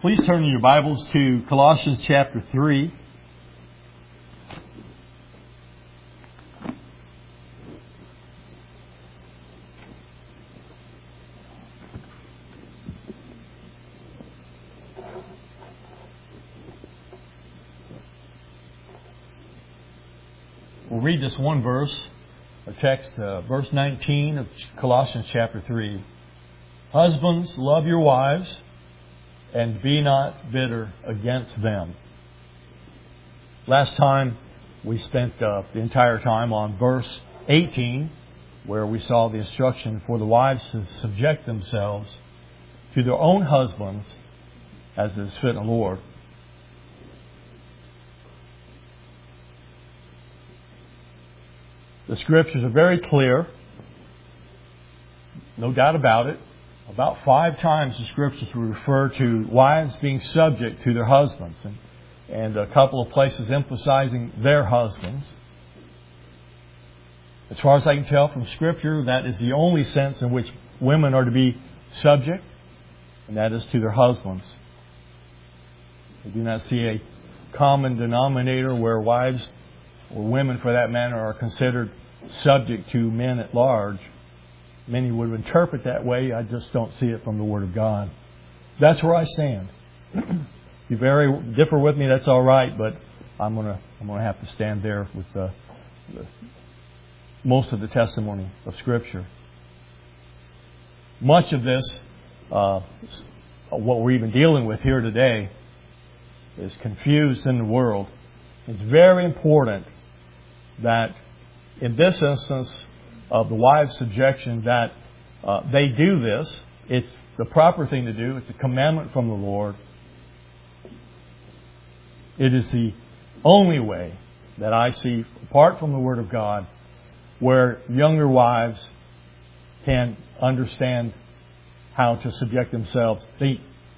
Please turn your Bibles to Colossians chapter 3. We'll read this one verse, a text, verse 19 of Colossians chapter 3. Husbands, love your wives, and be not bitter against them. Last time we spent the entire time on verse 18, where we saw the instruction for the wives to subject themselves to their own husbands as is fit in the Lord. The Scriptures are very clear, no doubt about it. About 5 times the Scriptures refer to wives being subject to their husbands, and a couple of places emphasizing their husbands. As far as I can tell from Scripture, that is the only sense in which women are to be subject, and that is to their husbands. We do not see a common denominator where wives, or women for that matter, are considered subject to men at large. Many would interpret that way. I just don't see it from the Word of God. That's where I stand. If you differ with me, that's all right, but I'm gonna have to stand there with most of the testimony of Scripture. Much of this, what we're even dealing with here today, is confused in the world. It's very important that in this instance of the wives' subjection that they do this. It's the proper thing to do. It's a commandment from the Lord. It is the only way that I see, apart from the Word of God, where younger wives can understand how to subject themselves. They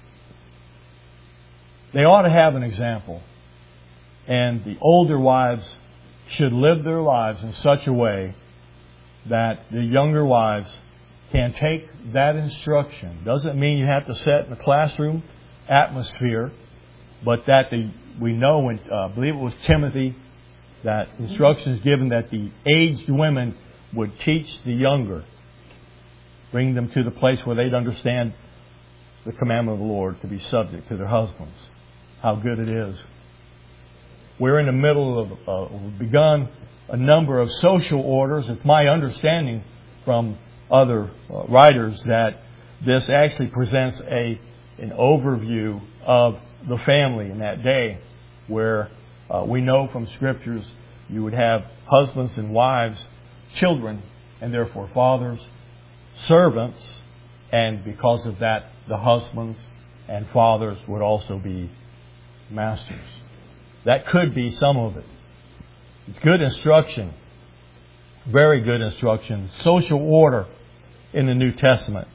ought to have an example. And the older wives should live their lives in such a way that the younger wives can take that instruction. Doesn't mean you have to set in the classroom atmosphere, but that we know, in, I believe it was Timothy, that instruction is given that the aged women would teach the younger, bring them to the place where they'd understand the commandment of the Lord to be subject to their husbands. How good it is. We're in the middle of, we've begun a number of social orders. It's my understanding from other writers that this actually presents an overview of the family in that day, where we know from Scriptures you would have husbands and wives, children, and therefore fathers, servants, and because of that, the husbands and fathers would also be masters. That could be some of it. It's good instruction. Very good instruction. Social order in the New Testament.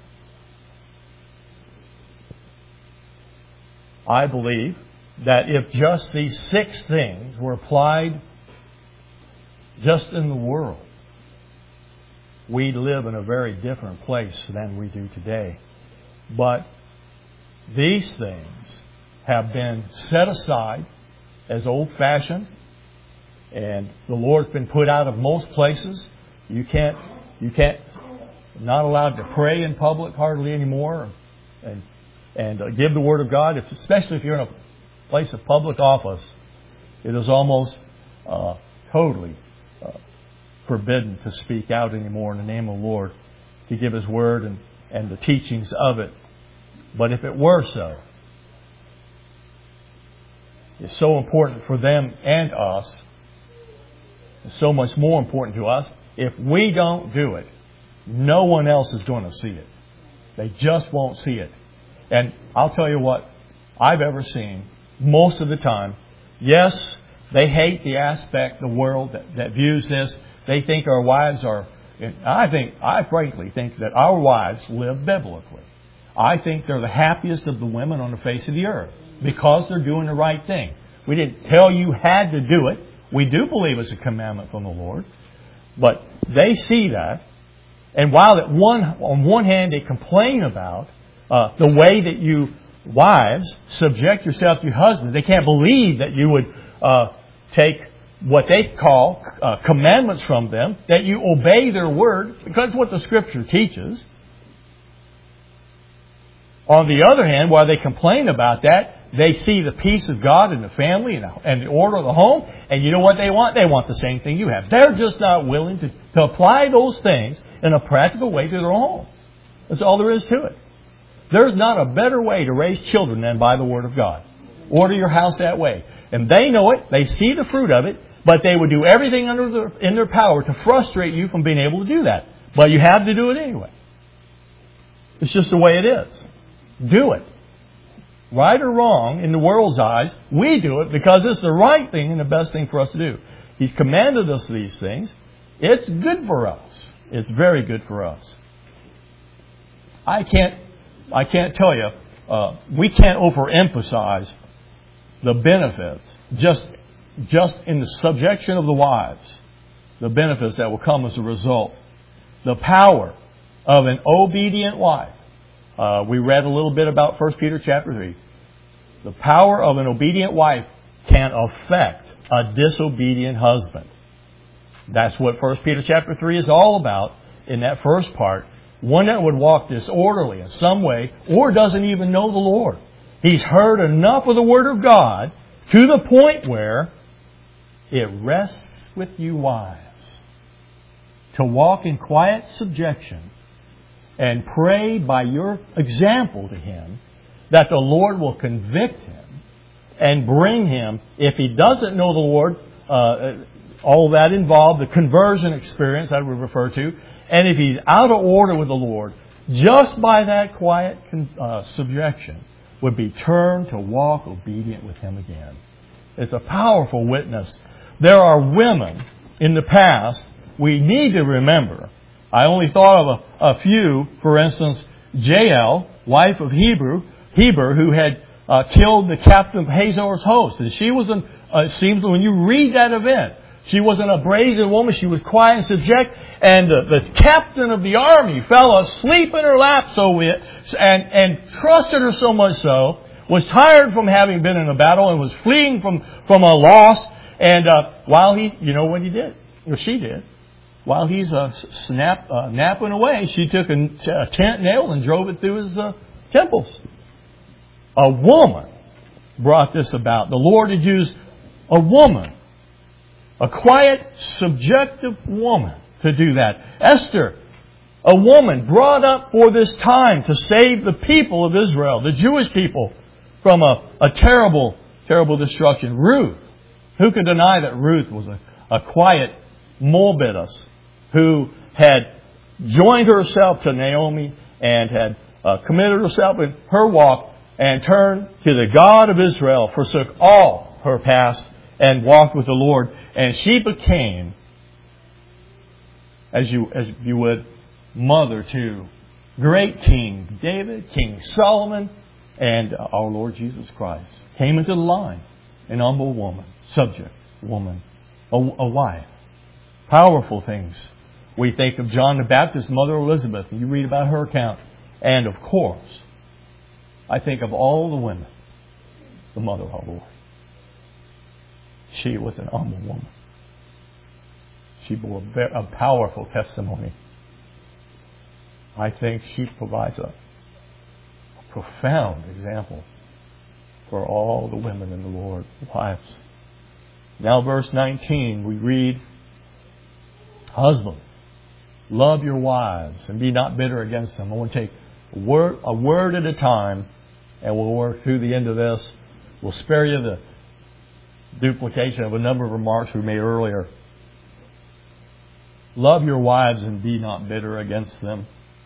I believe that if just these 6 things were applied just in the world, we'd live in a very different place than we do today. But these things have been set aside as old-fashioned, and the Lord's been put out of most places. You can't, not allowed to pray in public hardly anymore, and give the Word of God, especially if you're in a place of public office. It is almost totally forbidden to speak out anymore in the name of the Lord, to give His Word and the teachings of it. But if it were so, it's so important for them and us. It's so much more important to us. If we don't do it, no one else is going to see it. They just won't see it. And I'll tell you what I've ever seen most of the time. Yes, they hate the aspect, the world that views this. They think our wives are... I frankly think that our wives live biblically. I think they're the happiest of the women on the face of the earth, because they're doing the right thing. We didn't tell you had to do it. We do believe it's a commandment from the Lord. But they see that. And while on one hand they complain about the way that you Wives, subject yourself to your husbands. They can't believe that you would take what they call commandments from them, that you obey their word, because that's what the Scripture teaches. On the other hand, while they complain about that, they see the peace of God in the family and the order of the home, and you know what they want? They want the same thing you have. They're just not willing to apply those things in a practical way to their home. That's all there is to it. There's not a better way to raise children than by the Word of God. Order your house that way. And they know it. They see the fruit of it. But they would do everything in their power to frustrate you from being able to do that. But you have to do it anyway. It's just the way it is. Do it. Right or wrong, in the world's eyes, we do it because it's the right thing and the best thing for us to do. He's commanded us these things. It's good for us. It's very good for us. I can't tell you, we can't overemphasize the benefits just in the subjection of the wives, the benefits that will come as a result. The power of an obedient wife. We read a little bit about 1 Peter chapter 3. The power of an obedient wife can affect a disobedient husband. That's what 1 Peter chapter 3 is all about in that first part. One that would walk disorderly in some way or doesn't even know the Lord. He's heard enough of the Word of God to the point where it rests with you wives to walk in quiet subjection and pray by your example to him that the Lord will convict him and bring him, if he doesn't know the Lord, all that involved, the conversion experience that we refer to, and if he's out of order with the Lord, just by that quiet subjection, would be turned to walk obedient with him again. It's a powerful witness. There are women in the past we need to remember. I only thought of a few. For instance, Jael, wife of Heber, who had killed the captain of Hazor's host. And she was, it seems when you read that event, she wasn't a brazen woman. She was quiet and subject. And the captain of the army fell asleep in her lap and trusted her so much so, was tired from having been in a battle and was fleeing from a loss. And while you know what he did, or she did, while he's napping away, she took a tent nail and drove it through his temples. A woman brought this about. The Lord had used a woman, a quiet, subjective woman, to do that. Esther, a woman brought up for this time to save the people of Israel, the Jewish people, from a terrible, terrible destruction. Ruth, who could deny that Ruth was a quiet Moabitess who had joined herself to Naomi and had committed herself in her walk and turned to the God of Israel, forsook all her past and walked with the Lord. And she became, as you would, mother to great King David, King Solomon, and our Lord Jesus Christ. Came into the line. An humble woman, subject woman, a wife. Powerful things. We think of John the Baptist, Mother Elizabeth, and you read about her account. And of course, I think of all the women, the mother of our Lord. She was an humble woman. She bore a powerful testimony. I think she provides a profound example for all the women in the Lord's lives. Now verse 19, we read, husbands, love your wives and be not bitter against them. I want to take a word at a time, and we'll work through the end of this. We'll spare you the duplication of a number of remarks we made earlier. Love your wives and be not bitter against them.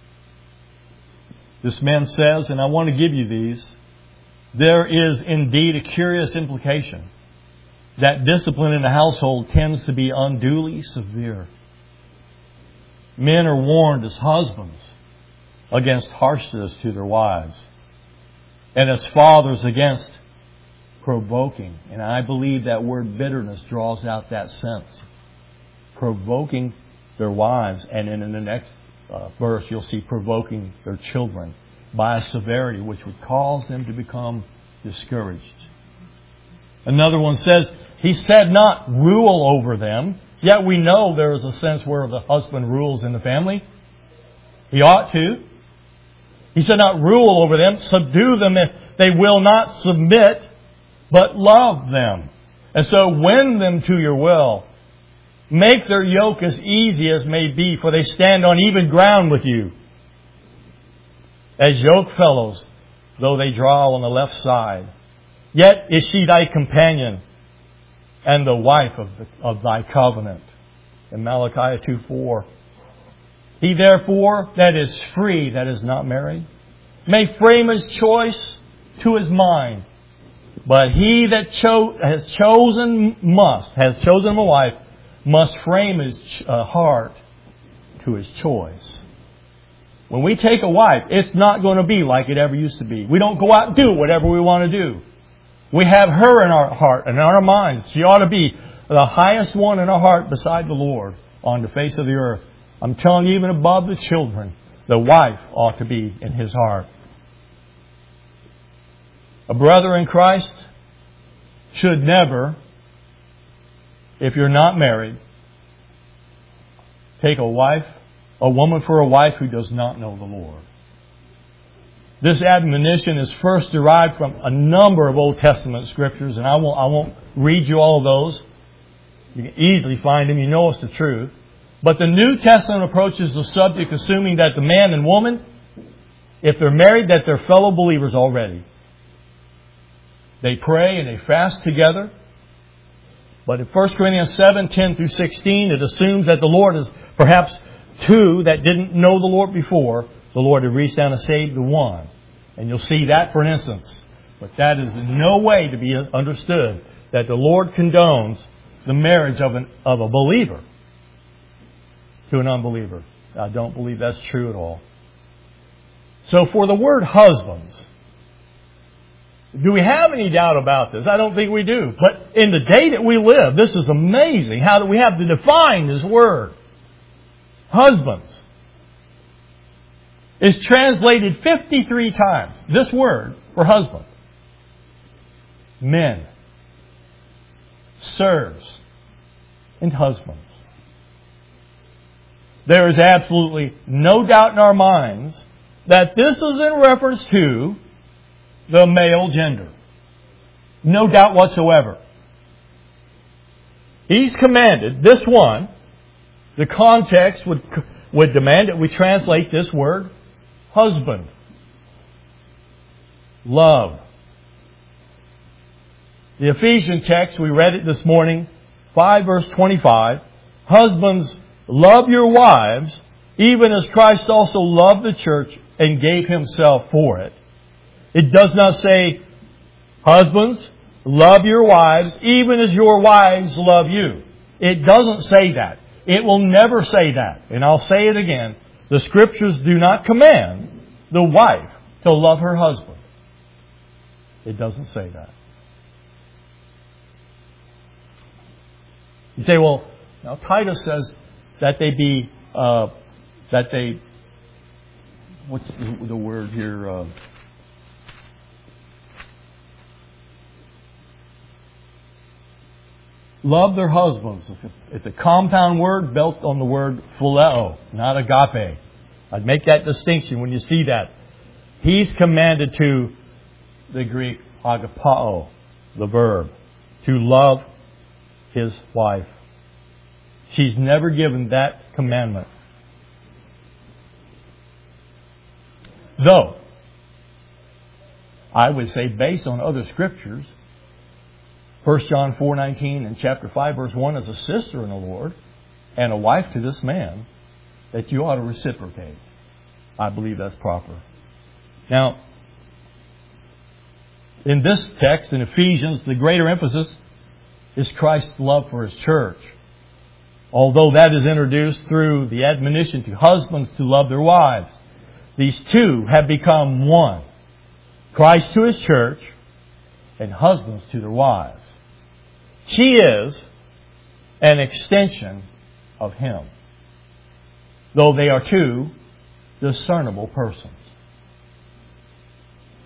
This man says, and I want to give you these, there is indeed a curious implication that discipline in the household tends to be unduly severe. Men are warned as husbands against harshness to their wives, and as fathers against provoking. And I believe that word bitterness draws out that sense. Provoking their wives. And in the next verse, you'll see provoking their children. by a severity which would cause them to become discouraged. Another one says, He said not rule over them. Yet we know there is a sense where the husband rules in the family. He ought to. He said not rule over them. Subdue them if they will not submit, but love them. And so win them to your will. Make their yoke as easy as may be, for they stand on even ground with you. As yoke fellows, though they draw on the left side. Yet is she thy companion, and the wife of thy covenant. In Malachi 2:4. He therefore that is free, that is not married, may frame his choice to his mind. But he that has chosen a wife, must frame his heart to his choice. When we take a wife, it's not going to be like it ever used to be. We don't go out and do whatever we want to do. We have her in our heart and in our minds. She ought to be the highest one in our heart beside the Lord on the face of the earth. I'm telling you, even above the children, the wife ought to be in his heart. A brother in Christ should never, if you're not married, take a woman for a wife who does not know the Lord. This admonition is first derived from a number of Old Testament scriptures, and I won't read you all of those. You can easily find them. You know it's the truth. But the New Testament approaches the subject assuming that the man and woman, if they're married, that they're fellow believers already. They pray and they fast together. But in 1 Corinthians 7:10 through 16, it assumes that the Lord is perhaps two that didn't know the Lord before. The Lord had reached down and saved the one. And you'll see that for an instance. But that is in no way to be understood that the Lord condones the marriage of a believer to an unbeliever. I don't believe that's true at all. So for the word husbands, do we have any doubt about this? I don't think we do. But in the day that we live, this is amazing how that we have to define this word. Husbands is translated 53 times. This word for husband. Men. Serves. And husbands. There is absolutely no doubt in our minds that this is in reference to the male gender. No doubt whatsoever. He's commanded, this one, the context would demand that we translate this word, husband. Love. The Ephesians text, we read it this morning, 5 verse 25. Husbands, love your wives, even as Christ also loved the church and gave himself for it. It does not say, husbands, love your wives, even as your wives love you. It doesn't say that. It will never say that. And I'll say it again. The Scriptures do not command the wife to love her husband. It doesn't say that. You say, well, now Titus says that what's the word here? Love their husbands. It's a compound word built on the word phileo, not agape. I'd make that distinction when you see that. He's commanded to, the Greek, agapao, the verb, to love his wife. She's never given that commandment. Though, I would say based on other scriptures, 1 John 4:19 and chapter 5 verse 1 as a sister in the Lord and a wife to this man, that you ought to reciprocate. I believe that's proper. Now, in this text, in Ephesians, the greater emphasis is Christ's love for His church. Although that is introduced through the admonition to husbands to love their wives. These two have become one. Christ to His church and husbands to their wives. She is an extension of Him, though they are two discernible persons.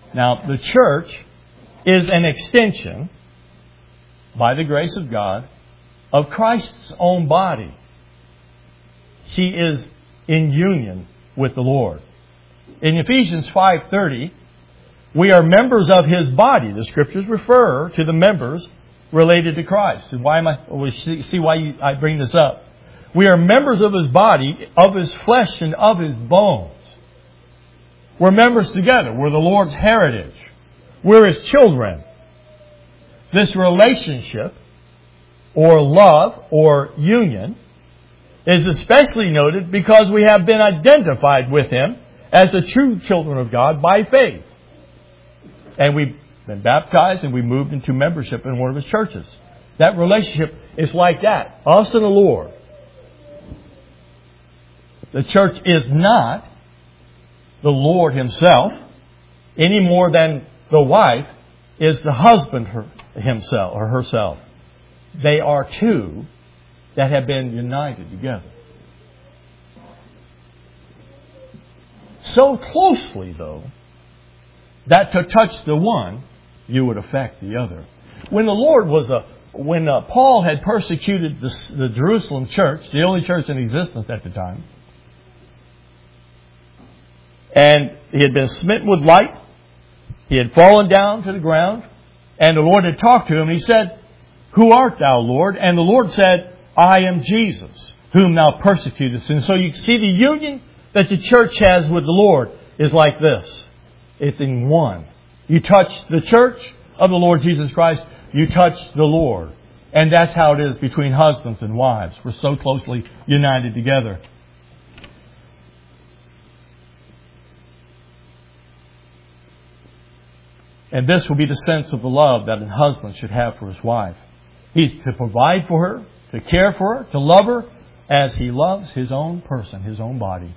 Now, the church is an extension, by the grace of God, of Christ's own body. She is in union with the Lord. In Ephesians 5:30, we are members of His body. The Scriptures refer to the members related to Christ. And see why I bring this up. We are members of His body, of His flesh, and of His bones. We're members together. We're the Lord's heritage. We're His children. This relationship, or love, or union, is especially noted because we have been identified with Him as the true children of God by faith. And we've been baptized and we moved into membership in one of His churches. That relationship is like that. Us and the Lord. The church is not the Lord Himself any more than the wife is the husband himself or herself. They are two that have been united together. So closely, though, that to touch the one, you would affect the other. When Paul had persecuted the Jerusalem church, the only church in existence at the time, and he had been smitten with light, he had fallen down to the ground, and the Lord had talked to him. He said, "Who art thou, Lord?" And the Lord said, "I am Jesus, whom thou persecutest." And so you see the union that the church has with the Lord is like this. It's in one. You touch the church of the Lord Jesus Christ, you touch the Lord. And that's how it is between husbands and wives. We're so closely united together. And this will be the sense of the love that a husband should have for his wife. He's to provide for her, to care for her, to love her as he loves his own person, his own body.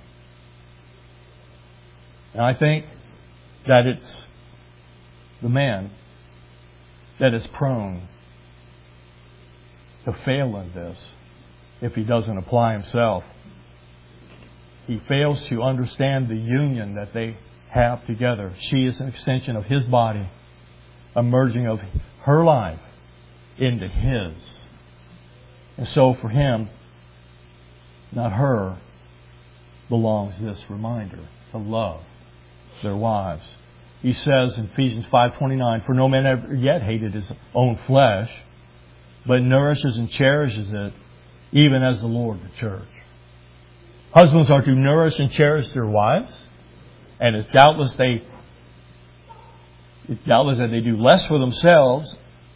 And I think that it's the man that is prone to fail in this if he doesn't apply himself. He fails to understand the union that they have together. She is an extension of his body, a merging of her life into his. And so for him, not her, belongs this reminder to love their wives. He says in Ephesians 5:29, "For no man ever yet hated his own flesh, but nourishes and cherishes it, even as the Lord the church." Husbands are to nourish and cherish their wives, and it's doubtless that they do less for themselves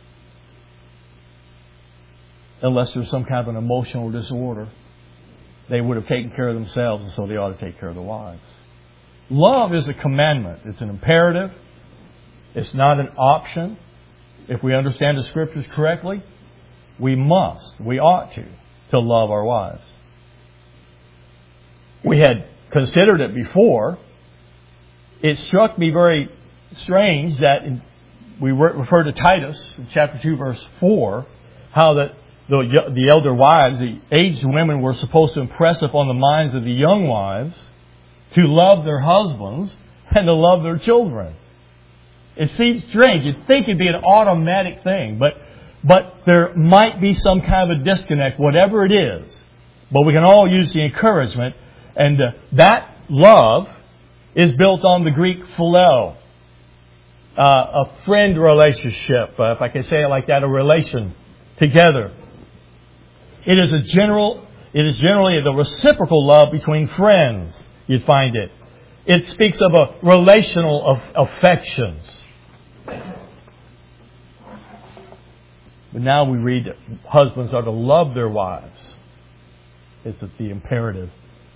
unless there's some kind of an emotional disorder. They would have taken care of themselves, and so they ought to take care of their wives. Love is a commandment. It's an imperative. It's not an option. If we understand the Scriptures correctly, we ought to love our wives. We had considered it before. It struck me very strange that we refer to Titus, in chapter 2, verse 4, how that the elder wives, the aged women, were supposed to impress upon the minds of the young wives to love their husbands and to love their children. It seems strange. You'd think it'd be an automatic thing, but there might be some kind of a disconnect, whatever it is. But we can all use the encouragement, and that love is built on the Greek phileo, a friend relationship, if I can say it like that, a relation together. It is generally the reciprocal love between friends. You'd find it. It speaks of a relational affections. But now we read that husbands are to love their wives. It's the imperative.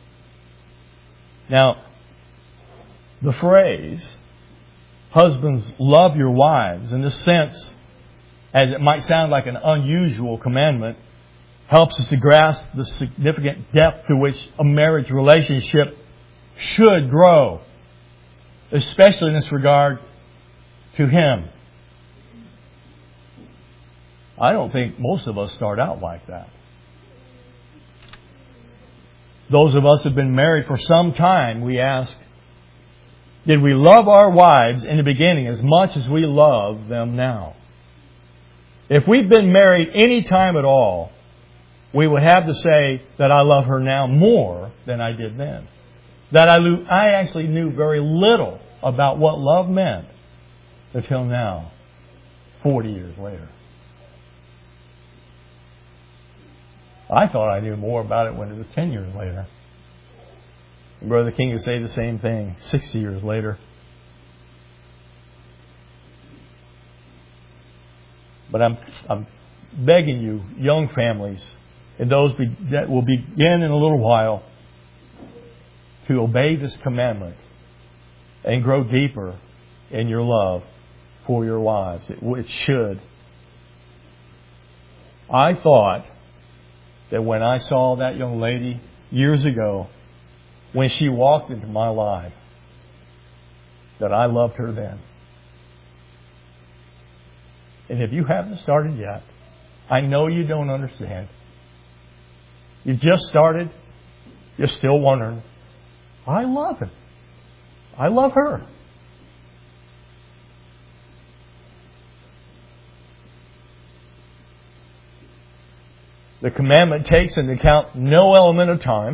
Now, the phrase, husbands, love your wives, in this sense, as it might sound like an unusual commandment, helps us to grasp the significant depth to which a marriage relationship should grow, especially in this regard to Him. I don't think most of us start out like that. Those of us who have been married for some time, we ask, did we love our wives in the beginning as much as we love them now? If we've been married any time at all, we would have to say that I love her now more than I did then. That I actually knew very little about what love meant until now, 40 years later. I thought I knew more about it when it was 10 years later. And Brother King would say the same thing 60 years later. But I'm begging you, young families, and those that will begin in a little while, to obey this commandment and grow deeper in your love for your wives. It should. I thought that when I saw that young lady years ago, when she walked into my life, that I loved her then. And if you haven't started yet, I know you don't understand. You've just started. You're still wondering, I love him. I love her. The commandment takes into account no element of time.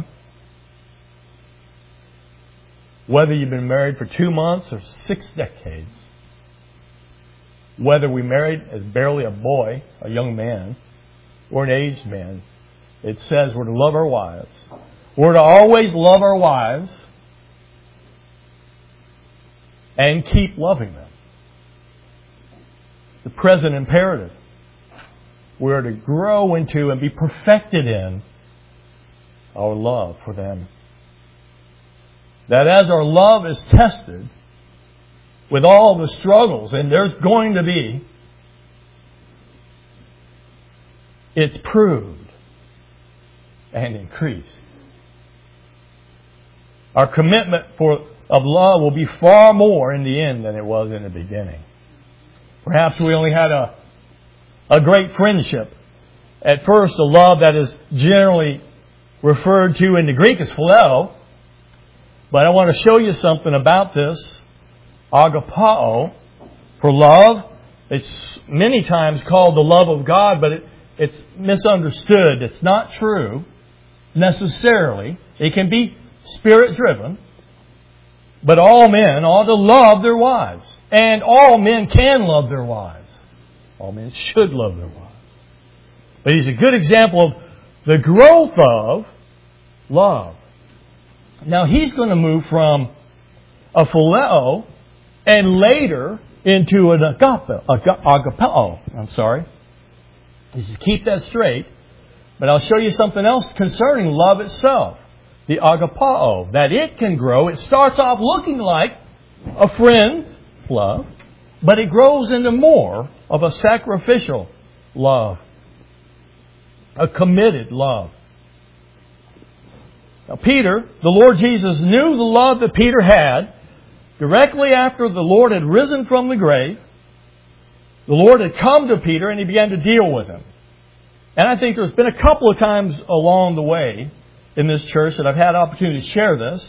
Whether you've been married for 2 months or 6 decades. Whether we married as barely a boy, a young man, or an aged man. It says we're to love our wives. We're to always love our wives and keep loving them. The present imperative. We're to grow into and be perfected in our love for them. That as our love is tested with all the struggles, and there's going to be, it's proved and increased. Our commitment of love will be far more in the end than it was in the beginning. Perhaps we only had a great friendship. At first, a love that is generally referred to in the Greek as phileo. But I want to show you something about this. Agapao, for love. It's many times called the love of God, but it's misunderstood. It's not true necessarily. It can be Spirit-driven. But all men ought to love their wives. And all men can love their wives. All men should love their wives. But he's a good example of the growth of love. Now he's going to move from a phileo and later into an agapao. I'm sorry. You should keep that straight. But I'll show you something else concerning love itself. The agapao. That it can grow. It starts off looking like a friend love. But it grows into more of a sacrificial love. A committed love. Now Peter, the Lord Jesus knew the love that Peter had. Directly after the Lord had risen from the grave, the Lord had come to Peter and He began to deal with him. And I think there's been a couple of times along the way in this church that I've had opportunity to share this.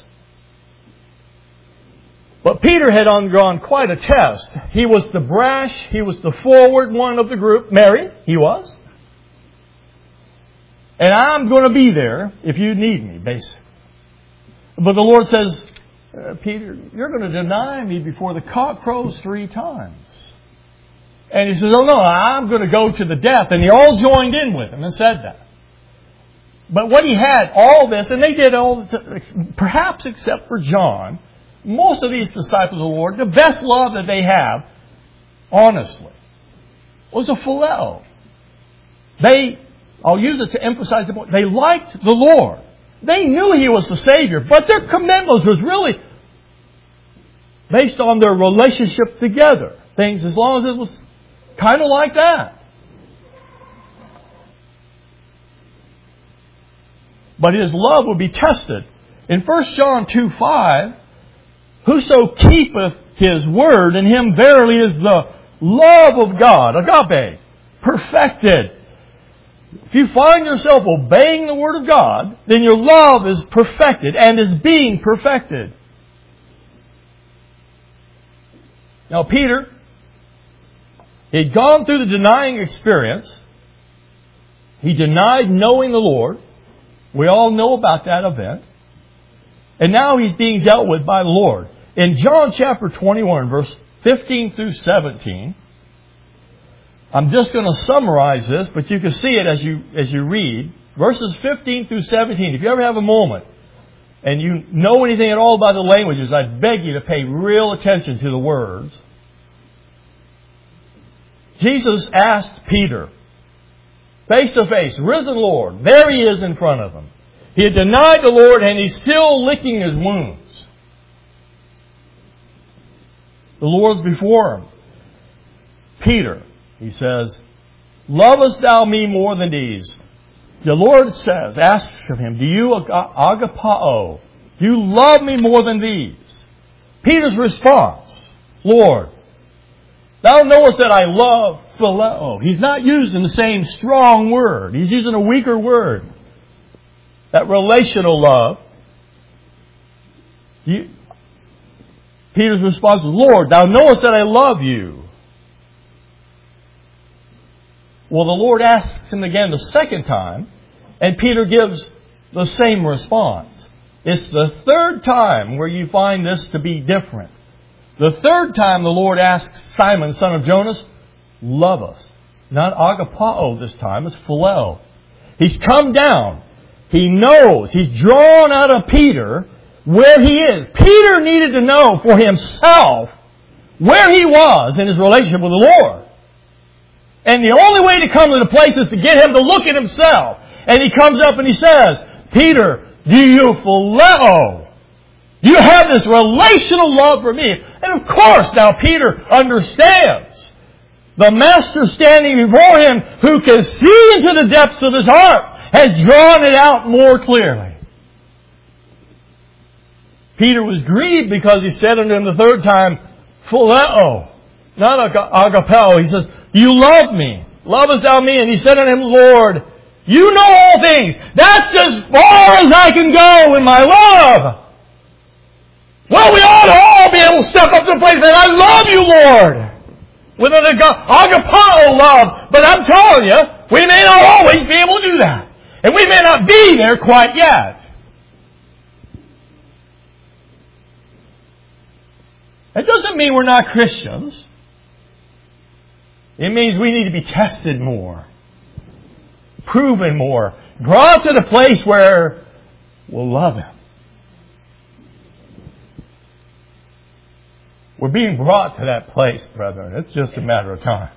But Peter had undergone quite a test. He was the brash, he was the forward one of the group. Married, he was. And I'm going to be there if you need me, basically. But the Lord says, Peter, you're going to deny me before the cock crows 3 times. And he says, oh no, I'm going to go to the death. And they all joined in with him and said that. But what he had, all this, and they did all, perhaps except for John, most of these disciples of the Lord, the best love that they have, honestly, was a phileo. I'll use it to emphasize the point. They liked the Lord. They knew He was the Savior, but their commitment was really based on their relationship together. Things as long as it was kind of like that. But his love will be tested. In 1 John 2:5, whoso keepeth His word, in him verily is the love of God, agape, perfected. If you find yourself obeying the Word of God, then your love is perfected and is being perfected. Now Peter, he'd gone through the denying experience. He denied knowing the Lord. We all know about that event. And now he's being dealt with by the Lord. In John chapter 21, verse 15 through 17, I'm just going to summarize this, but you can see it as you read. Verses 15 through 17. If you ever have a moment and you know anything at all about the languages, I beg you to pay real attention to the words. Jesus asked Peter, face to face, risen Lord. There he is in front of him. He had denied the Lord and he's still licking his wounds. The Lord's before him. Peter, he says, lovest thou me more than these? The Lord says, asks of him, do you agapao? Do you love me more than these? Peter's response, Lord, thou knowest that I love phileo. He's not using the same strong word. He's using a weaker word. That relational love. Peter's response is, Lord, thou knowest that I love you. Well, the Lord asks him again the second time, and Peter gives the same response. It's the third time where you find this to be different. The third time the Lord asks Simon, son of Jonas, love us. Not agapao this time, it's phileo. He's come down. He knows. He's drawn out of Peter where he is. Peter needed to know for himself where he was in his relationship with the Lord. And the only way to come to the place is to get him to look at himself. And he comes up and he says, Peter, do you phileo? Do you have this relational love for me? And of course, now Peter understands. The Master standing before him, who can see into the depths of his heart, has drawn it out more clearly. Peter was grieved because he said unto him the third time, phileo, not agapao. He says, you love me. Lovest thou me? And he said unto him, Lord, you know all things. That's as far as I can go in my love. Well, we ought to all be able to step up to the place and say, I love you, Lord. With an agapao love. But I'm telling you, we may not always be able to do that. And we may not be there quite yet. It doesn't mean we're not Christians. It means we need to be tested more. Proven more. Brought to the place where we'll love Him. We're being brought to that place, brethren. It's just a matter of time.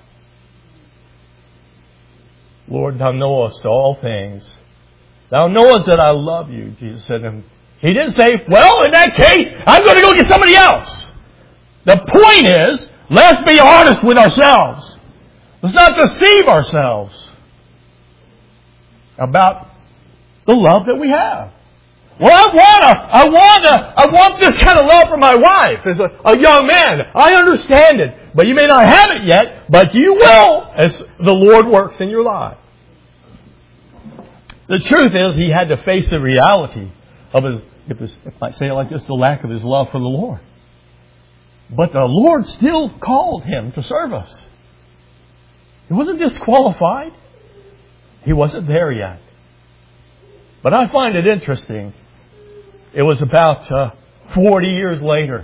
Lord, Thou knowest all things. Thou knowest that I love you, Jesus said to him. He didn't say, well, in that case, I'm going to go get somebody else. The point is, let's be honest with ourselves. Let's not deceive ourselves about the love that we have. Well, I want this kind of love for my wife as a young man. I understand it, but you may not have it yet, but you will as the Lord works in your life. The truth is, he had to face the reality of his, if I say it like this, the lack of his love for the Lord. But the Lord still called him to service. He wasn't disqualified. He wasn't there yet. But I find it interesting. It was about 40 years later.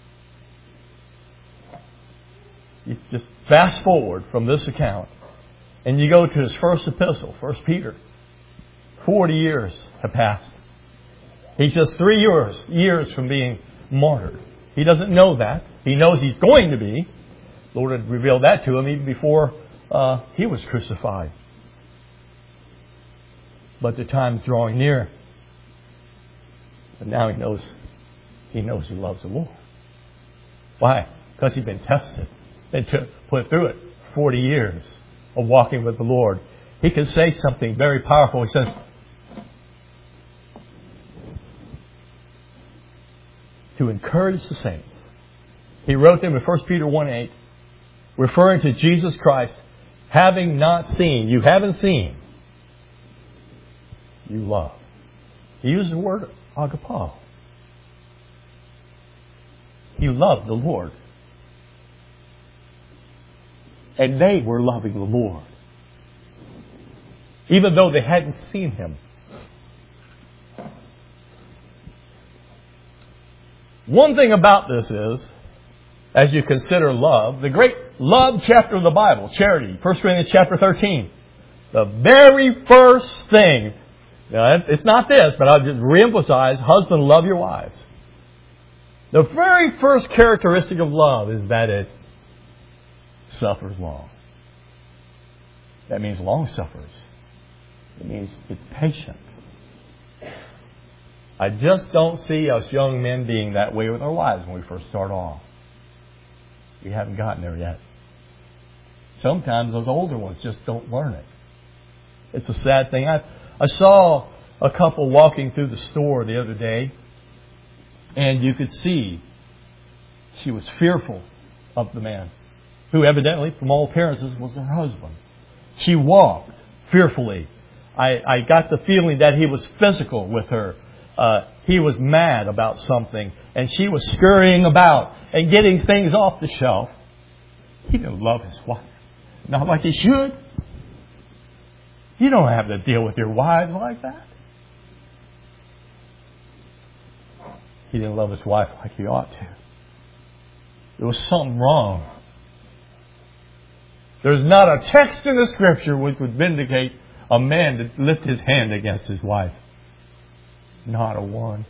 You just fast forward from this account and you go to his first epistle, 1 Peter. 40 years have passed. He's just 3 years from being martyred. He doesn't know that. He knows he's going to be. The Lord had revealed that to him even before he was crucified. But the time's drawing near. But now he knows he loves the Lord. Why? Because he's been tested and put through it 40 years of walking with the Lord. He can say something very powerful. He says, to encourage the saints. He wrote them in 1 Peter 1:8, referring to Jesus Christ, having not seen, you haven't seen, you love. He used the word agapao. He loved the Lord. And they were loving the Lord, even though they hadn't seen Him. One thing about this is, as you consider love, the great love chapter of the Bible, charity, 1 Corinthians chapter 13. The very first thing, now it's not this, but I'll just reemphasize, husband, love your wives. The very first characteristic of love is that it suffers long. That means long suffers. It means it's patient. I just don't see us young men being that way with our wives when we first start off. We haven't gotten there yet. Sometimes those older ones just don't learn it. It's a sad thing. I saw a couple walking through the store the other day, and you could see she was fearful of the man, who evidently, from all appearances, was her husband. She walked fearfully. I got the feeling that he was physical with her. He was mad about something, and she was scurrying about and getting things off the shelf. He didn't love his wife. Not like he should. You don't have to deal with your wives like that. He didn't love his wife like he ought to. There was something wrong. There's not a text in the Scripture which would vindicate a man to lift his hand against his wife. Not a one.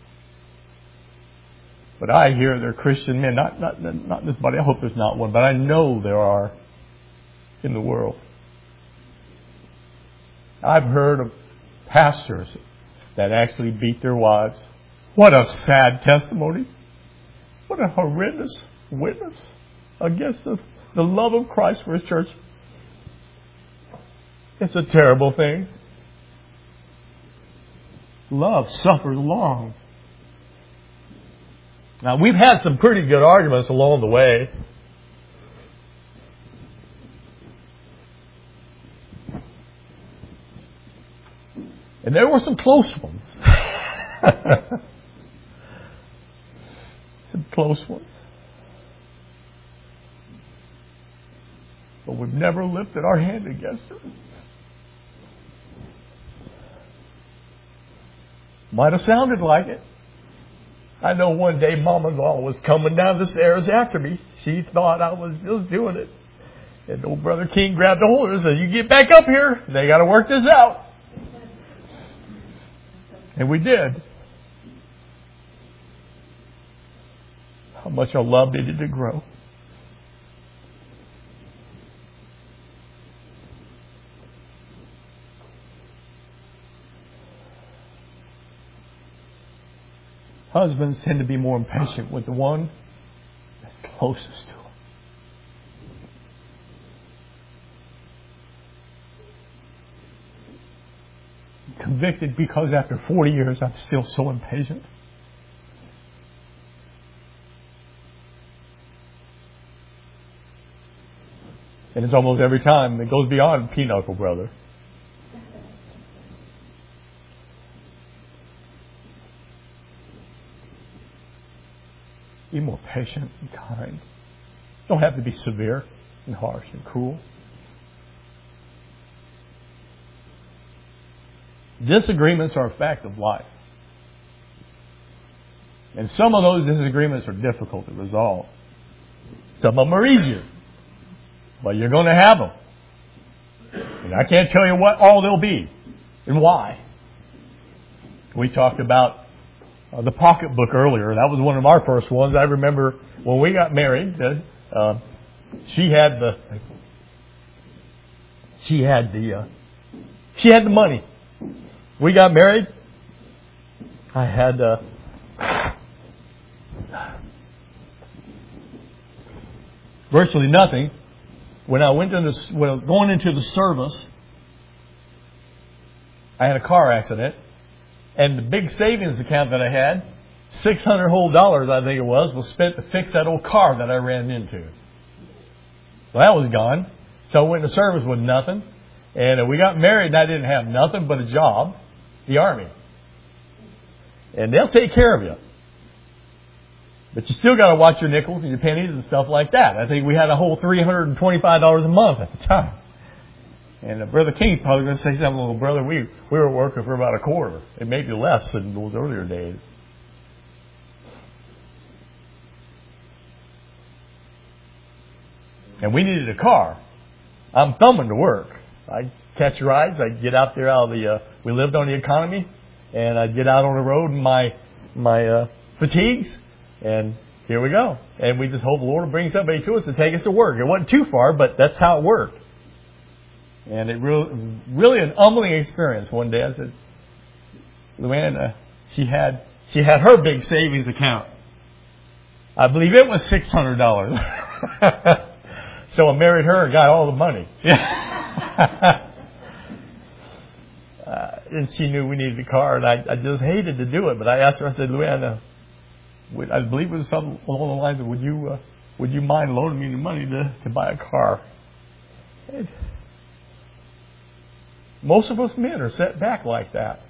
But I hear there are Christian men, not this body, I hope there's not one, but I know there are in the world. I've heard of pastors that actually beat their wives. What a sad testimony. What a horrendous witness against the love of Christ for His church. It's a terrible thing. Love suffers long. Now, we've had some pretty good arguments along the way. And there were some close ones. Some close ones. But we've never lifted our hand against them. Might have sounded like it. I know one day Mom-in-law was coming down the stairs after me. She thought I was just doing it. And old Brother King grabbed a hold of her and said, "You get back up here. They got to work this out." And we did. How much our love needed to grow. Husbands tend to be more impatient with the one that's closest to them. I'm convicted because after 40 years I'm still so impatient. And it's almost every time it goes beyond pinochle, brother. Be more patient and kind. Don't have to be severe and harsh and cruel. Disagreements are a fact of life. And some of those disagreements are difficult to resolve. Some of them are easier. But you're going to have them. And I can't tell you what all they'll be and why. We talked about the pocketbook earlier. That was one of our first ones. I remember when we got married, she had the money. We got married. I had virtually nothing. When I went going into the service, I had a car accident. And the big savings account that I had, $600 whole dollars, I think it was spent to fix that old car that I ran into. Well, that was gone. So I went to service with nothing. And we got married and I didn't have nothing but a job, the Army. And they'll take care of you. But you still got to watch your nickels and your pennies and stuff like that. I think we had a whole $325 a month at the time. And Brother King probably going to say something, well, brother, we were working for about a quarter. It may be less than those earlier days. And we needed a car. I'm thumbing to work. I'd catch rides. I'd get out there out of the, we lived on the economy, and I'd get out on the road in my fatigues, and here we go. And we just hope the Lord will bring somebody to us to take us to work. It wasn't too far, but that's how it worked. And it really an humbling experience. One day I said, Luann, she had her big savings account. I believe it was $600. So I married her and got all the money. And she knew we needed a car, and I just hated to do it. But I asked her, I said, Luann, I believe it was something along the lines of, would you mind loaning me the money to buy a car? And most of us men are set back like that.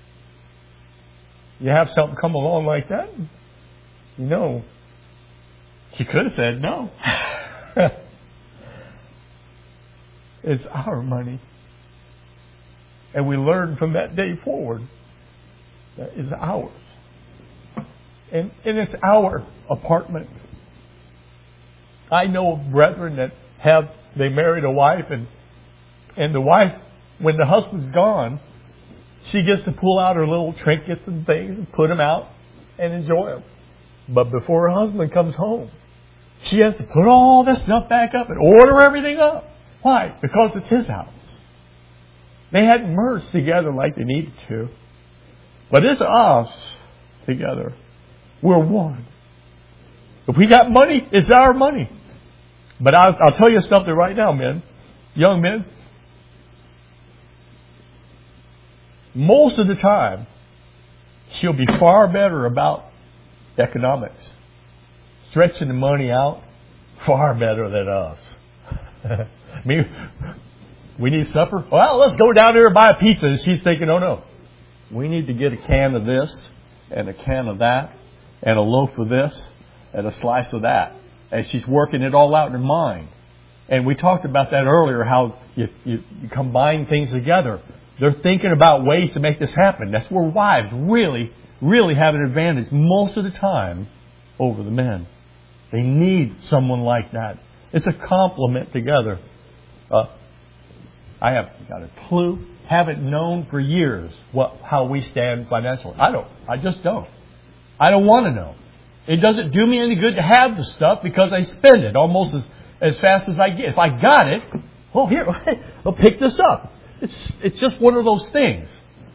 You have something come along like that, you know, she could have said no. It's our money. And we learned from that day forward that it's ours. And it's our apartment. I know brethren that they married a wife, and the wife, when the husband's gone, she gets to pull out her little trinkets and things and put them out and enjoy them. But before her husband comes home, she has to put all this stuff back up and order everything up. Why? Because it's his house. They hadn't merged together like they needed to. But it's us together. We're one. If we got money, it's our money. But I'll tell you something right now, men. Young men. Most of the time, she'll be far better about economics. Stretching the money out, far better than us. We need supper? Well, let's go down there and buy a pizza. And she's thinking, oh no. We need to get a can of this and a can of that and a loaf of this and a slice of that. And she's working it all out in her mind. And we talked about that earlier, how you combine things together. They're thinking about ways to make this happen. That's where wives really, really have an advantage most of the time over the men. They need someone like that. It's a complement together. I have got a clue, haven't known for years how we stand financially. I just don't. I don't want to know. It doesn't do me any good to have the stuff because I spend it almost as fast as I get. If I got it, oh here, I'll pick this up. It's just one of those things.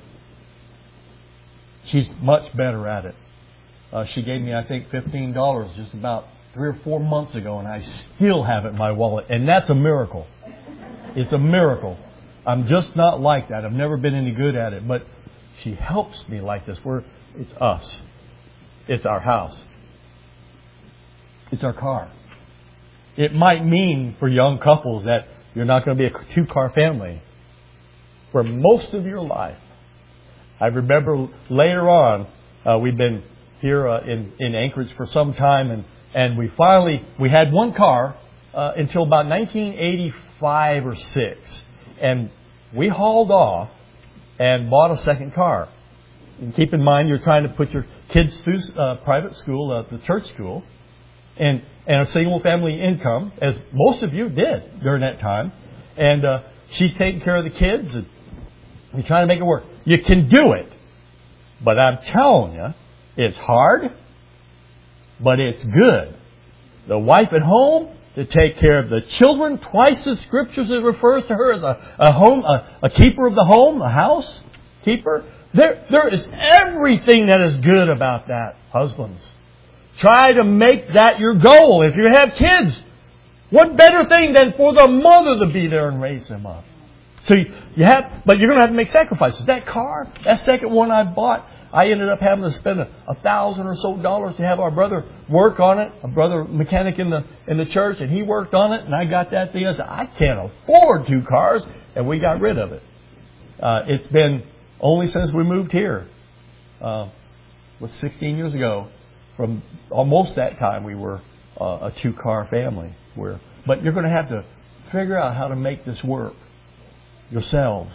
She's much better at it. She gave me, I think, $15 just about 3 or 4 months ago, and I still have it in my wallet. And that's a miracle. It's a miracle. I'm just not like that. I've never been any good at it. But she helps me like this. It's us. It's our house. It's our car. It might mean for young couples that you're not going to be a 2-car family for most of your life. I remember later on, we've been here in Anchorage for some time, and we had one car until about 1985 or 6, and we hauled off and bought a second car. And keep in mind, you're trying to put your kids through private school, the church school, and a single family income, as most of you did during that time. And she's taking care of the kids, and you're trying to make it work. You can do it, but I'm telling you, it's hard, but it's good. The wife at home to take care of the children. Twice the scriptures it refers to her as a keeper of the home, a house keeper. There is everything that is good about that, husbands. Try to make that your goal. If you have kids, what better thing than for the mother to be there and raise them up? So but you're going to have to make sacrifices. That car, that second one I bought, I ended up having to spend $1,000 or so to have our brother work on it, a brother mechanic in the church, and he worked on it, and I got that thing. I said, I can't afford 2 cars, and we got rid of it. It's been only since we moved here, 16 years ago, from almost that time we were a 2-car family. But you're going to have to figure out how to make this work yourselves.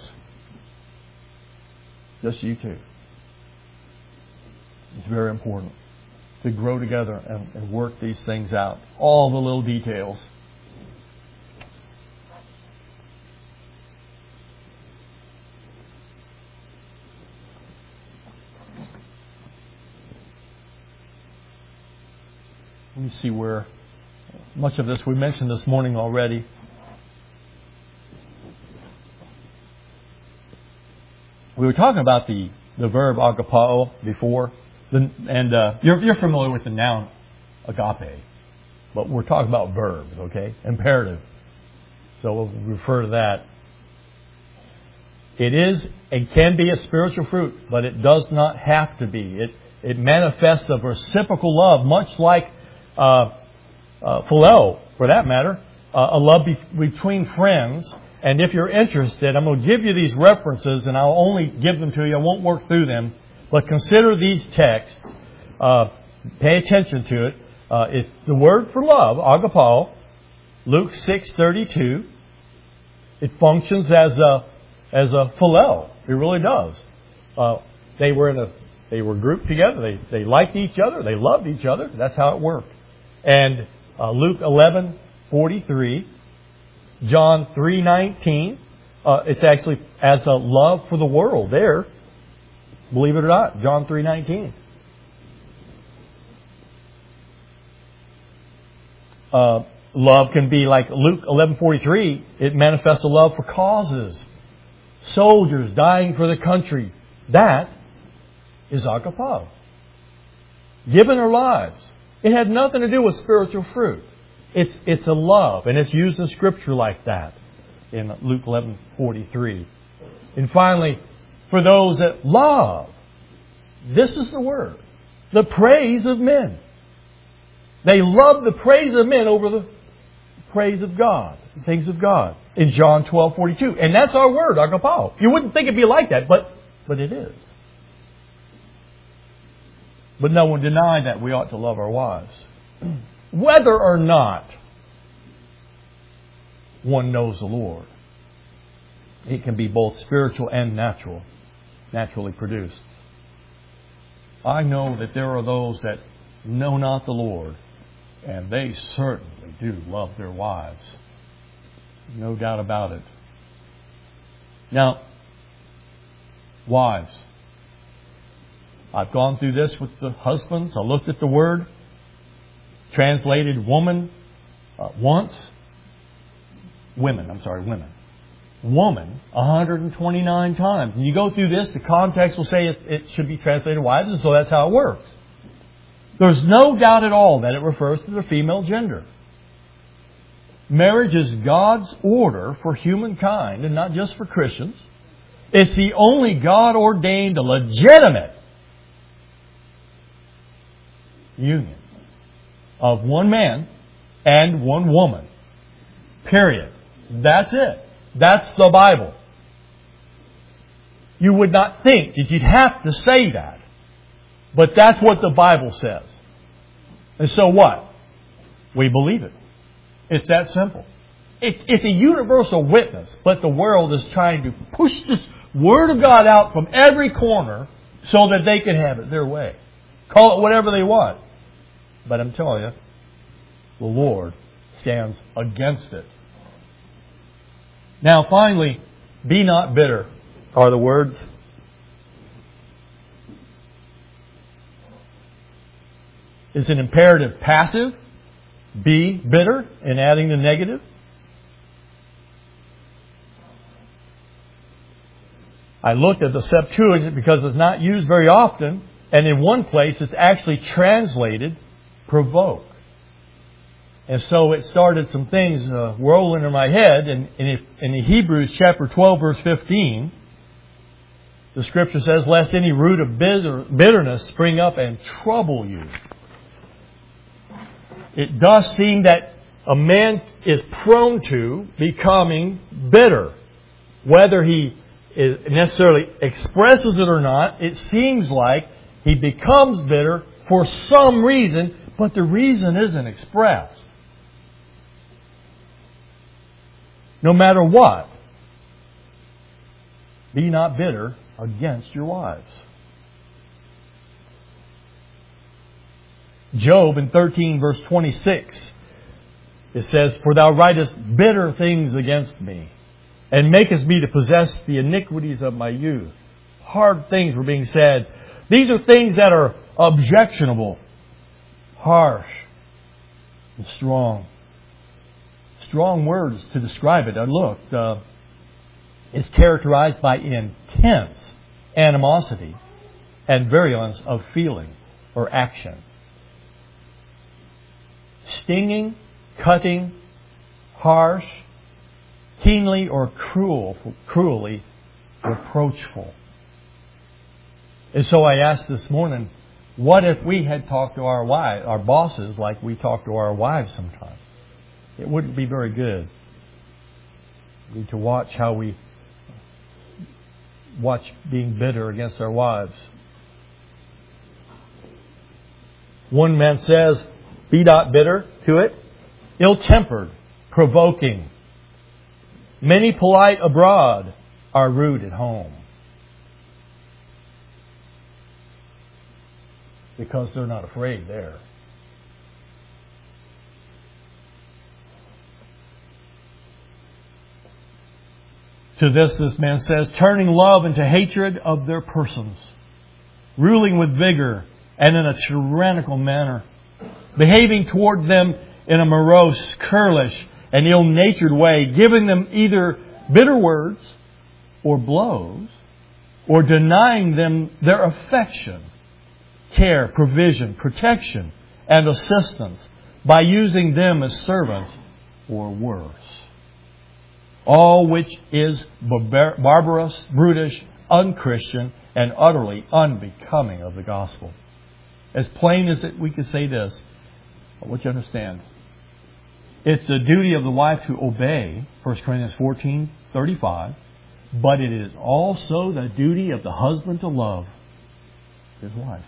Just you two. It's very important to grow together and work these things out. All the little details. Let me see where much of this we mentioned this morning already. We were talking about the verb agapao before, and you're familiar with the noun agape, but we're talking about verbs, okay? Imperative. So we'll refer to that. It is and can be a spiritual fruit, but it does not have to be. It manifests a reciprocal love, much like phileo, for that matter, a love between friends. And if you're interested, I'm going to give you these references, and I'll only give them to you. I won't work through them. But consider these texts. Pay attention to it. It's the word for love, agapao, Luke 6:32. It functions as a phileo. It really does. They were grouped together. They liked each other. They loved each other. That's how it worked. And Luke 11:43, John 3:19. It's actually as a love for the world there. Believe it or not, John 3:19. Love can be like Luke 11:43. It manifests a love for causes, soldiers dying for the country. That is agapao. Giving our lives. It had nothing to do with spiritual fruit. It's a love, and it's used in Scripture like that in Luke 11:43. And finally, for those that love, this is the word, the praise of men. They love the praise of men over the praise of God, the things of God, in John 12:42. And that's our word, agapao. You wouldn't think it'd be like that, but it is. But no one denied that we ought to love our wives. Whether or not one knows the Lord. It can be both spiritual and natural, naturally produced. I know that there are those that know not the Lord, and they certainly do love their wives. No doubt about it. Now, wives. I've gone through this with the husbands. I looked at the word. Translated woman once. Women. Woman 129 times. And you go through this, the context will say it should be translated wives, and so that's how it works. There's no doubt at all that it refers to the female gender. Marriage is God's order for humankind, and not just for Christians. It's the only God-ordained, legitimate union of one man and one woman. Period. That's it. That's the Bible. You would not think that you'd have to say that. But that's what the Bible says. And so what? We believe it. It's that simple. It's a universal witness, but the world is trying to push this Word of God out from every corner so that they can have it their way. Call it whatever they want. But I'm telling you, the Lord stands against it. Now finally, be not bitter are the words. It's an imperative passive. Be bitter, in adding the negative. I looked at the Septuagint because it's not used very often. And in one place it's actually translated provoke. And so it started some things rolling in my head. And in Hebrews chapter 12 verse 15, the Scripture says, lest any root of bitterness spring up and trouble you. It does seem that a man is prone to becoming bitter. Whether he necessarily expresses it or not, it seems like he becomes bitter for some reason, but the reason isn't expressed. No matter what, be not bitter against your wives. Job in 13 verse 26, it says, For thou writest bitter things against me, and makest me to possess the iniquities of my youth. Hard things were being said. These are things that are objectionable, harsh, and strong. Strong words to describe it. I looked. It's characterized by intense animosity and virulence of feeling or action. Stinging, cutting, harsh, keenly or cruelly reproachful. And so I asked this morning, what if we had talked to our bosses like we talk to our wives sometimes? It wouldn't be very good. We need to watch how we watch being bitter against our wives. One man says, Be not bitter to it, ill-tempered, provoking. Many polite abroad are rude at home. Because they're not afraid there. To this man says, turning love into hatred of their persons, ruling with vigor and in a tyrannical manner, behaving toward them in a morose, churlish, and ill-natured way, giving them either bitter words or blows, or denying them their affection, care, provision, protection, and assistance by using them as servants or worse. All which is barbarous, brutish, unchristian, and utterly unbecoming of the gospel. As plain as that we could say this, I want you to understand. It's the duty of the wife to obey, 1 Corinthians 14:35, but it is also the duty of the husband to love his wife.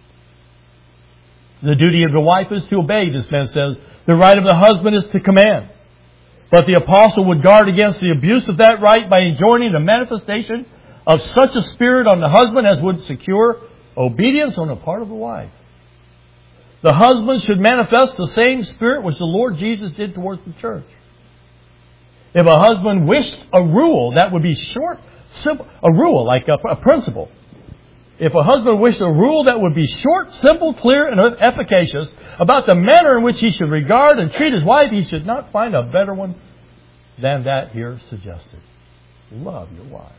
The duty of the wife is to obey, this man says. The right of the husband is to command. But the apostle would guard against the abuse of that right by enjoining the manifestation of such a spirit on the husband as would secure obedience on the part of the wife. The husband should manifest the same spirit which the Lord Jesus did towards the church. If a husband wished a rule that would be short, simple, a rule like a principle. If a husband wished a rule that would be short, simple, clear, and efficacious about the manner in which he should regard and treat his wife, he should not find a better one than that here suggested. Love your wives.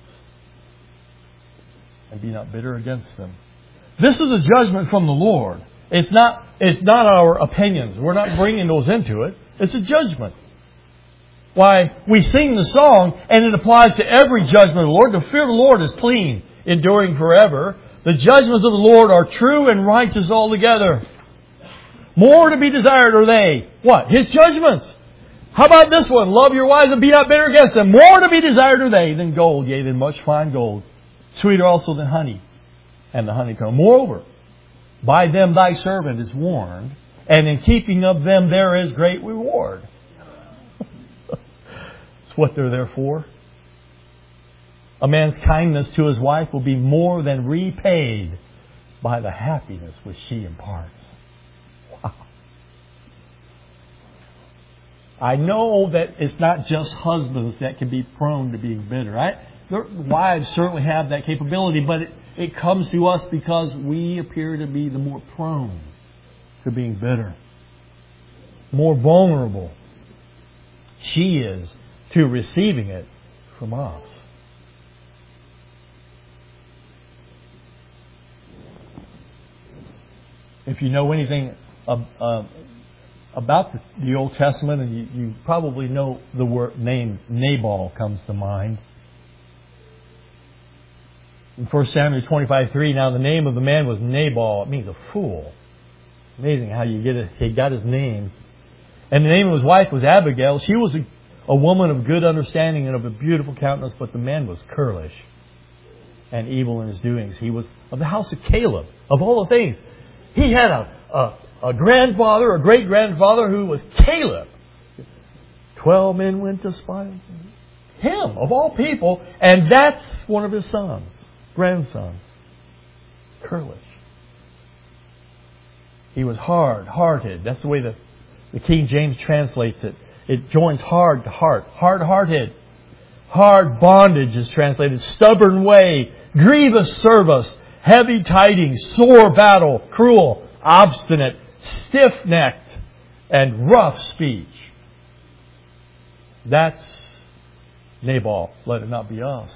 And be not bitter against them. This is a judgment from the Lord. It's not our opinions. We're not bringing those into it. It's a judgment. Why, we sing the song, and it applies to every judgment of the Lord. The fear of the Lord is clean, enduring forever. The judgments of the Lord are true and righteous altogether. More to be desired are they. What? His judgments. How about this one? Love your wives and be not bitter against them. More to be desired are they than gold, yea, than much fine gold. Sweeter also than honey and the honeycomb. Moreover, by them thy servant is warned, and in keeping of them there is great reward. It's what they're there for. A man's kindness to his wife will be more than repaid by the happiness which she imparts. Wow. I know that it's not just husbands that can be prone to being bitter. Wives certainly have that capability, but it comes to us because we appear to be the more prone to being bitter. More vulnerable she is to receiving it from us. If you know anything about the Old Testament, and you probably know the word name Nabal comes to mind. In 1 Samuel 25:3, now the name of the man was Nabal. It means a fool. Amazing how you get it. He got his name. And the name of his wife was Abigail. She was a woman of good understanding and of a beautiful countenance, but the man was churlish and evil in his doings. He was of the house of Caleb. Of all the things, He had a grandfather, a great-grandfather who was Caleb. 12 men went to spy on him, of all people, and that's one of his sons, grandsons, Curlish. He was hard-hearted. That's the way the King James translates it. It joins hard to heart. Hard-hearted. Hard bondage is translated. Stubborn way. Grievous service. Heavy tidings. Sore battle. Cruel. Obstinate. Stiff-necked. And rough speech. That's Nabal. Let it not be us.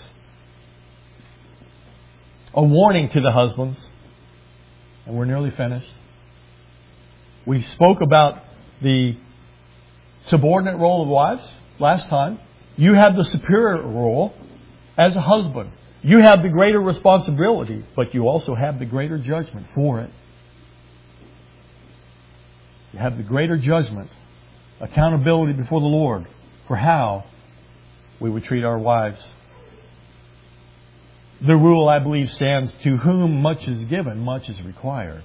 A warning to the husbands. And we're nearly finished. We spoke about the subordinate role of wives last time. You have the superior role as a husband. You have the greater responsibility, but you also have the greater judgment for it. You have the greater judgment, accountability before the Lord for how we would treat our wives. The rule, I believe, stands: to whom much is given, much is required.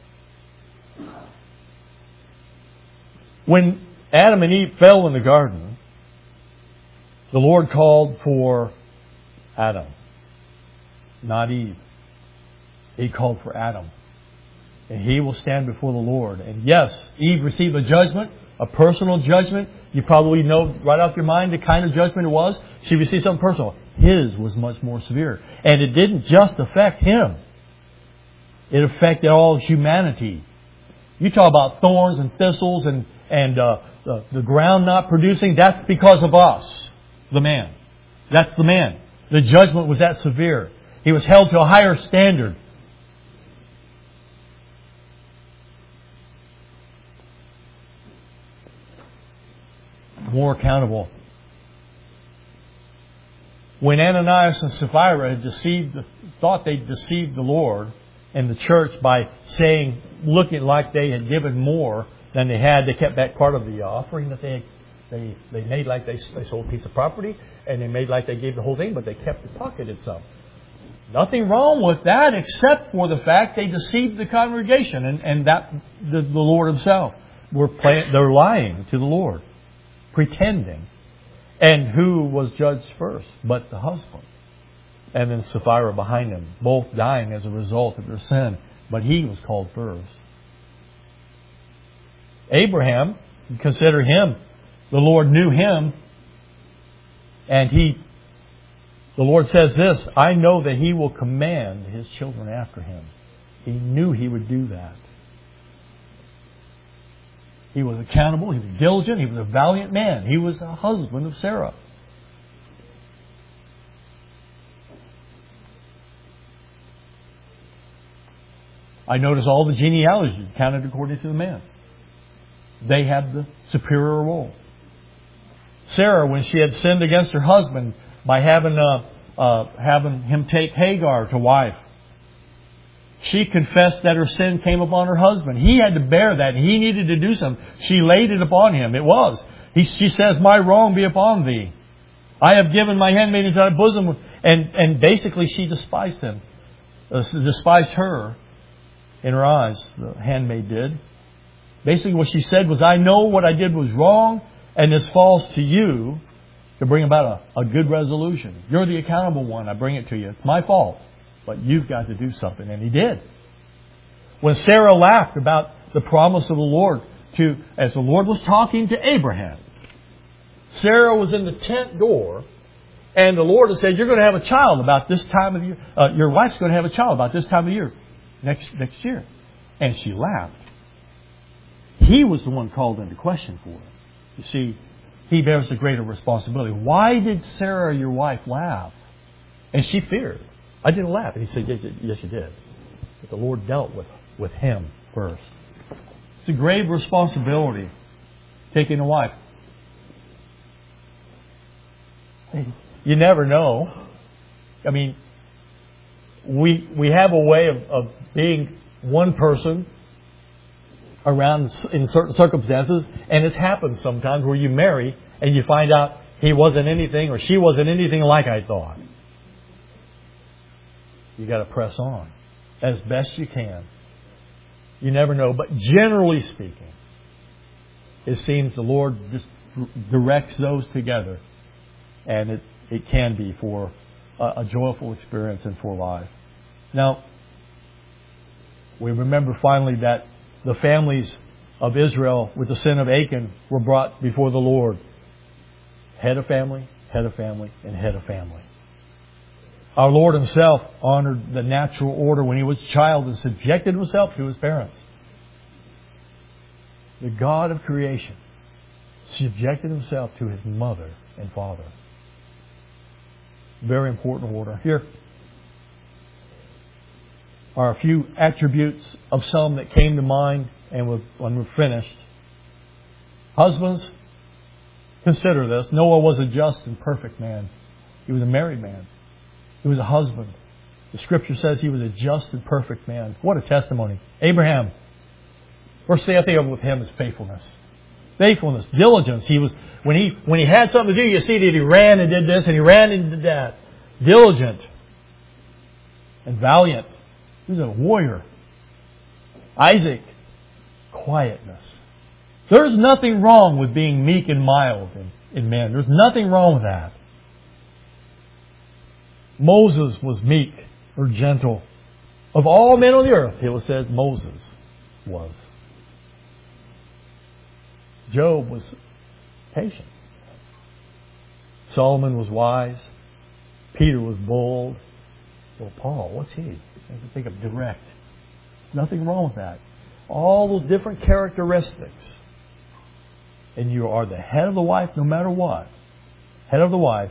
When Adam and Eve fell in the garden, the Lord called for Adam, not Eve. He called for Adam. And he will stand before the Lord. And yes, Eve received a judgment, a personal judgment. You probably know right off your mind the kind of judgment it was. She received something personal. His was much more severe. And it didn't just affect him. It affected all humanity. You talk about thorns and thistles and the ground not producing. That's because of us, the man. That's the man. The judgment was that severe. He was held to a higher standard. More accountable. When Ananias and Sapphira had thought they deceived the Lord and the church by saying, looking like they had given more than they had, they kept back part of the offering that they made like they sold a piece of property, and they made like they gave the whole thing, but they kept it pocketed some. Nothing wrong with that, except for the fact they deceived the congregation, and that the Lord Himself. They're lying to the Lord, pretending. And who was judged first but the husband? And then Sapphira behind him, both dying as a result of their sin. But he was called first. Abraham, consider him. The Lord knew him. And the Lord says this, I know that He will command His children after him. He knew He would do that. He was accountable. He was diligent. He was a valiant man. He was a husband of Sarah. I notice all the genealogies counted according to the man. They had the superior role. Sarah, when she had sinned against her husband by having him take Hagar to wife, she confessed that her sin came upon her husband. He had to bear that. He needed to do something. She laid it upon him. It was. She says, my wrong be upon thee. I have given my handmaid into thy bosom. And basically she despised him. Despised her in her eyes. The handmaid did. Basically what she said was, I know what I did was wrong, and this falls to you to bring about a good resolution. You're the accountable one. I bring it to you. It's my fault. But you've got to do something. And he did. When Sarah laughed about the promise of the Lord as the Lord was talking to Abraham, Sarah was in the tent door, and the Lord had said, you're going to have a child about this time of year. Your wife's going to have a child about this time of year. Next year. And she laughed. He was the one called into question for it. You see, he bears the greater responsibility. Why did Sarah, your wife, laugh? And she feared. I didn't laugh. And he said, yes, you did. But the Lord dealt with him first. It's a grave responsibility, taking a wife. You never know. I mean, we have a way of being one person around in certain circumstances, and it's happened sometimes where you marry and you find out he wasn't anything or she wasn't anything like I thought. You got to press on as best you can. You never know. But generally speaking, it seems the Lord just directs those together. And it can be for a joyful experience and for life. Now, we remember finally that the families of Israel with the sin of Achan were brought before the Lord. Head of family, and head of family. Our Lord Himself honored the natural order when He was a child and subjected Himself to His parents. The God of creation subjected Himself to His mother and father. Very important order. Here are a few attributes of some that came to mind, and when we're finished. Husbands, consider this. Noah was a just and perfect man. He was a married man. He was a husband. The Scripture says he was a just and perfect man. What a testimony. Abraham. First thing I think of with him is faithfulness. Faithfulness, diligence. He was when he had something to do, you see that he ran and did this and he ran and did that. Diligent and valiant. He was a warrior. Isaac, quietness. There's nothing wrong with being meek and mild in men. There's nothing wrong with that. Moses was meek or gentle. Of all men on the earth, it was said Moses was. Job was patient. Solomon was wise. Peter was bold. Well, Paul, what's he? I have to think of direct. Nothing wrong with that. All those different characteristics. And you are the head of the wife no matter what. Head of the wife.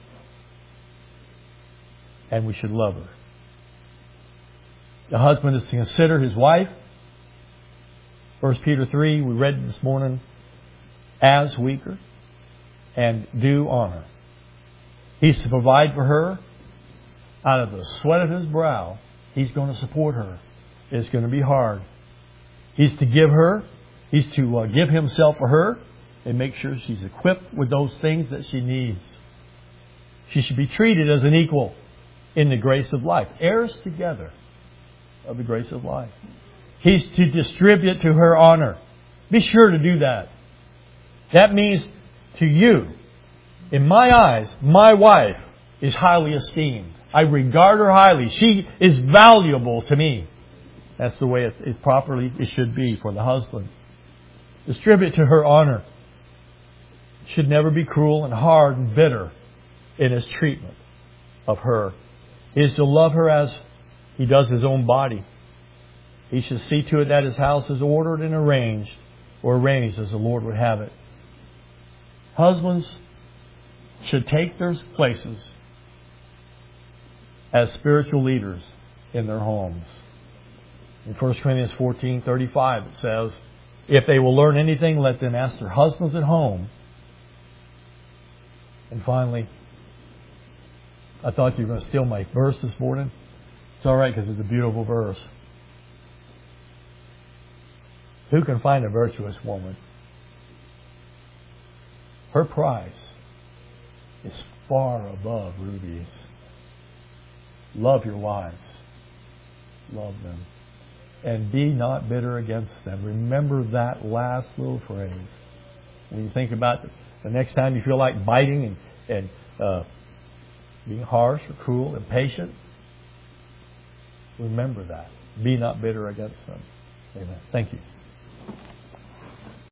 And we should love her. The husband is to consider his wife. 1 Peter 3, we read this morning, as weaker and due honor. He's to provide for her out of the sweat of his brow. He's going to support her. It's going to be hard. He's to give her. He's to give himself for her and make sure she's equipped with those things that she needs. She should be treated as an equal in the grace of life. Heirs together of the grace of life. He's to distribute to her honor. Be sure to do that. That means to you, in my eyes, my wife is highly esteemed. I regard her highly. She is valuable to me. That's the way it should be for the husband. Distribute to her honor. Should never be cruel and hard and bitter in his treatment of her. He is to love her as he does his own body. He should see to it that his house is ordered and arranged, or arranged as the Lord would have it. Husbands should take their places as spiritual leaders in their homes. In 1 Corinthians 14:35 it says, if they will learn anything, let them ask their husbands at home. And finally, I thought you were going to steal my verse this morning. It's all right because it's a beautiful verse. Who can find a virtuous woman? Her price is far above rubies. Love your wives. Love them. And be not bitter against them. Remember that last little phrase. When you think about the next time you feel like biting and being harsh or cruel, impatient, remember that. Be not bitter against them. Amen. Thank you.